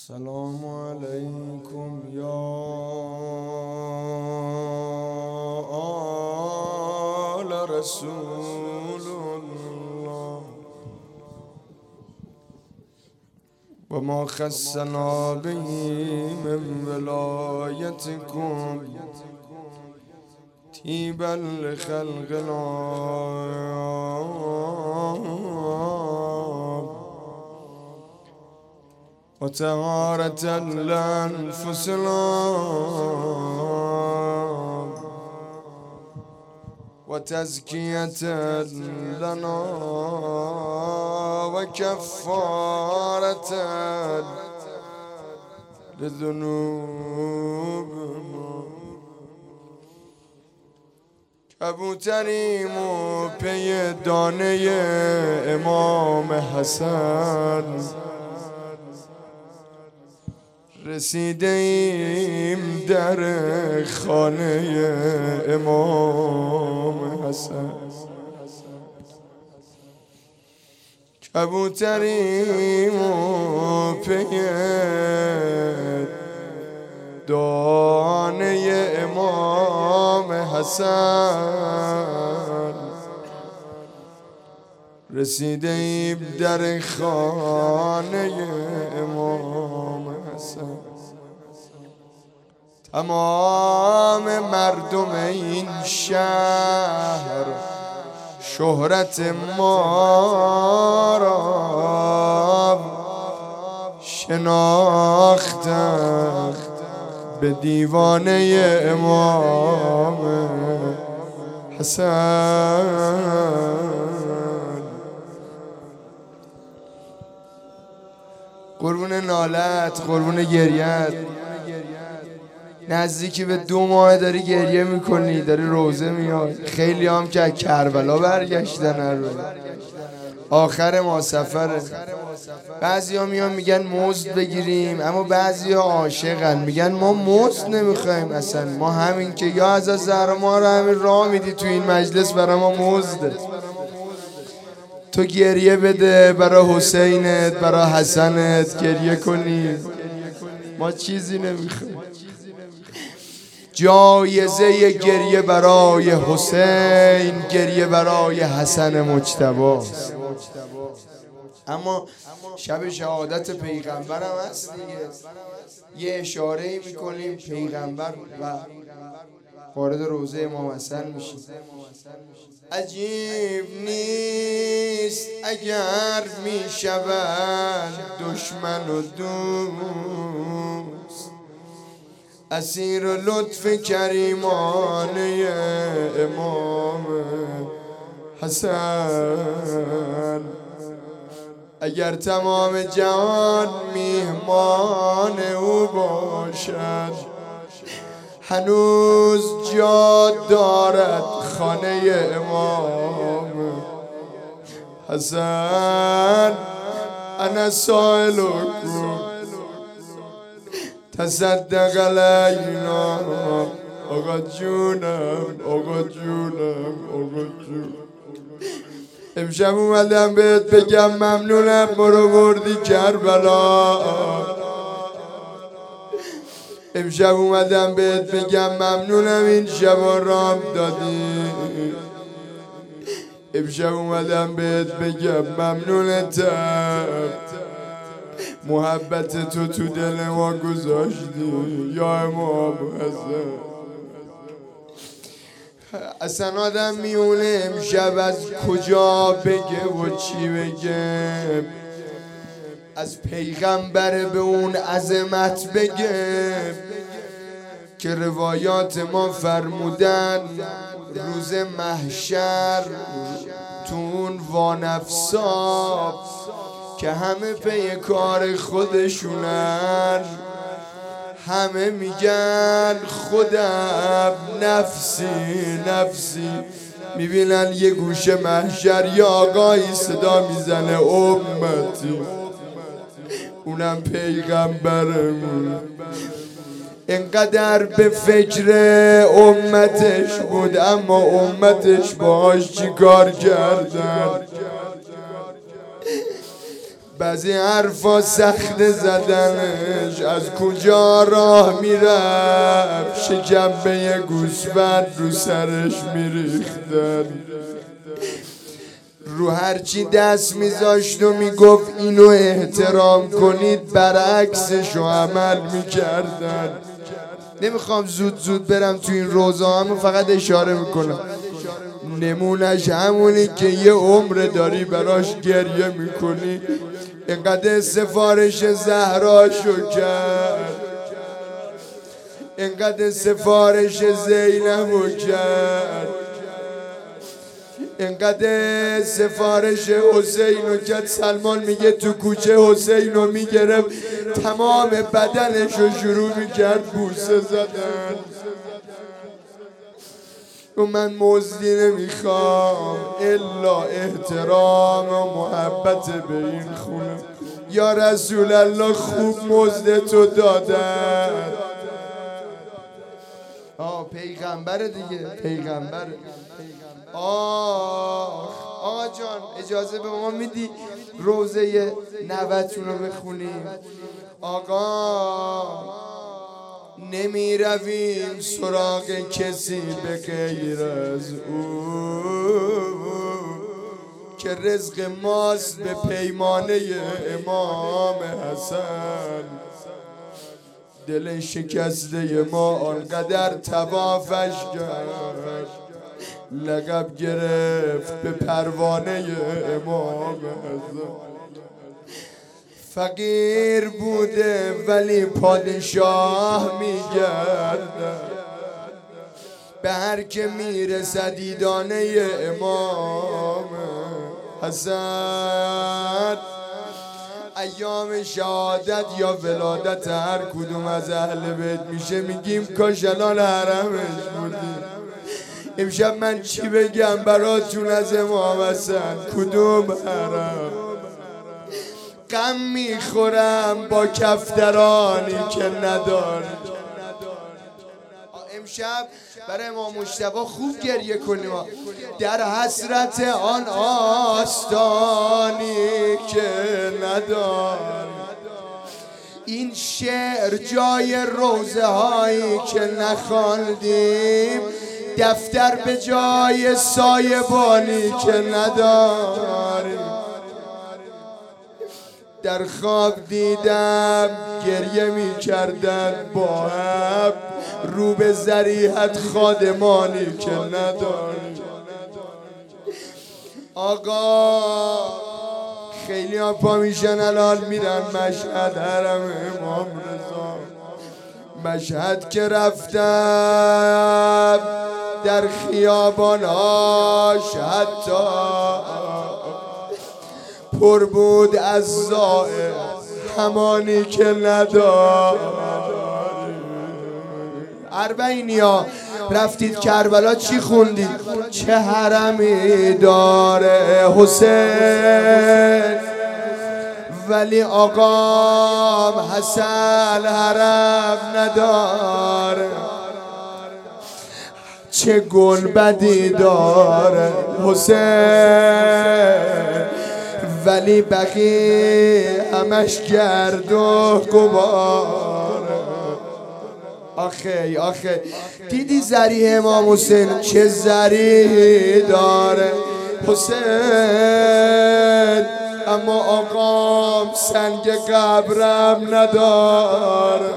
السلام عليكم يا آل رسول الله وما خصنا به من ولايتكم طيبا لخلقنا وطهارة لأنفسنا وتزكية لنا وكفارة لذنوبنا. کبوتریم و پی دانه امام حسن رسیده ایم در خانه امام حسن. کبوتریم و پی دانه امام حسن رسیده ایم در خانه امام حسن. تمام مردم این شهر شهرت ما را شناختند به دیوانه امام حسن. قربون نالت، قربون گریت، نزدیکی به 2 ماه داری گریه میکنی، داری روزه میاد. خیلی هم که از کربلا برگشتن، آخر ما سفره. بعضی ها میان میگن مزد بگیریم، اما بعضی ها عاشقن میگن ما مزد نمیخوایم اصلا، ما همین که یا از زهرا ما رو همین راه میدی تو این مجلس برای ما مزده. تو گریه بده برای حسینت، برای حسنت گریه کنی، ما چیزی نمیخوایم. جایزه گریه برای حسین گریه برای حسن مجتباست. اما شب شهادت پیغمبر هم هست دیگه، یه اشاره میکنیم پیغمبر و وارد روزه امام حسن میشیم. عجیب نیست اگر میشوند دشمن و دوست، اسیر لطف کریمانه امام حسن. اگر تمام جهان میهمان او باشد، هنوز جا دارد خانه امام حسن. انا سائلکم تصدق علینا. آقا جونم، آقا جونم، آقا جونم. امشب اومدم بهت بگم ممنونم برو بردی کربلا. امشب اومدم بهت بگم ممنونم این شبا رام دادی. امشب اومدم بهت بگم ممنونتم محبت تو دل ما گذاشتی یا امام حسن. اصلا آدم میونه امشب از کجا بگه و چی بگه، از پیغمبر به اون عظمت بگه که روایات ما فرمودن روز محشر تو اون وانفسا که همه پی کار خودشونن، همه میگن خودم نفسی نفسی، میبینن یه گوشه محشر یه آقایی صدا میزنه امتی، اونم پیغمبرمون. اینقدر به فکر امتش بود اما امتش باهاش چی کار کردن؟ بعضی حرفا سخت زدنش، از کجا راه میرفت شکمبه گوسفند رو سرش میریختن، رو هرچی دست میذاشت و میگفت اینو احترام کنید برعکسشو عمل میکردن. نمیخوام زود برم تو این روزه، همون فقط اشاره میکنم. نمونش همونی که یه عمر داری براش گریه میکنی، اینقدر سفارش زهراشو کرد، اینقدر سفارش زینبو کرد، اینقدر سفارش حسینو کرد. سلمان میگه تو کوچه حسینو میگرفت تمام بدنشو شروع میکرد بوسه زدن. و من مزدی نمیخوام الا احترام و محبت به این خونه. یا رسول الله خوب مزد تو دادن. پیغمبره دیگه، پیغمبره. آقا جان اجازه به ما میدی روزه نوتون رو بخونیم؟ آقا نمی رویم سراغ کسی به غیر از او که رزق ماست به پیمانه امام حسن. دل شکسته ما آنقدر طوافش کرد، لقب گرفت به پروانه امام حسن. فقیر بوده ولی پادشاه میگرده، به هر که میرسد دیدانه امام حسن. ایام شهادت یا ولادت هر کدوم از اهل بیت میشه میگیم کاش الان حرمش بودیم. امشب من چی بگم براتون از امام حسن؟ کدوم حرم؟ غم میخورم با کفترانی که نداری. امشب برای امام مجتبی خوب گریه کنیم در حسرت آن آستانی که نداری. این شعر جای روزه هایی که نخواندیم، دفتر به جای سایبانی که نداریم. در خواب دیدم گریه می کردن با هم، رو به ذریحت خادمانی که نداری. آقا خیلی ها پا میشن الان میرن مشهد حرم امام رضا. مشهد که رفتم در خیاباناش حتی پر بود از زائر همانی که نداری. اربعینیا رفتید کربلا چی خوندید؟ چه حرمی داره حسین، ولی آقام حسن حرم نداره. چه گنبدی داره حسین، ولی بقیه همش گرد و غبار. آخه دیدی ذریح امام حسین چه ذریحی داره حسین، اما آقام سنگ قبرم نداره.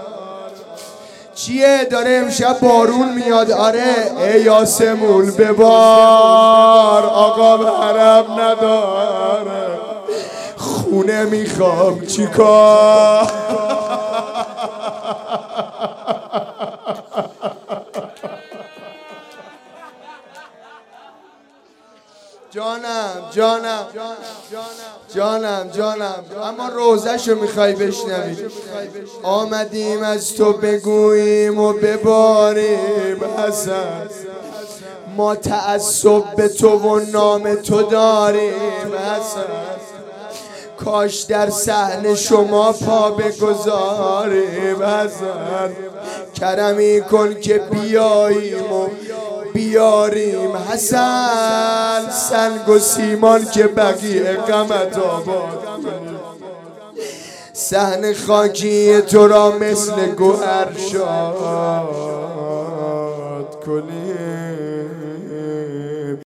چیه داره امشب بارون میاد؟ آره ای یاسمول ببار، آقام حرم نداره. خونه میخوام چیکار؟ جانم اما روزشو میخوای بشنوی؟ آمدیم از تو بگوییم و بباریم حسن، ما تعصب به تو و نام تو داریم حسن. کاش در صحن شما پا بگذاریم حسن، کرمی کن که بیاییم و بیاریم حسن. سنگ و سیمان که بقیه غمت آباد کنیم. صحن خاکی تو را مثل گوهر شاد کنیم.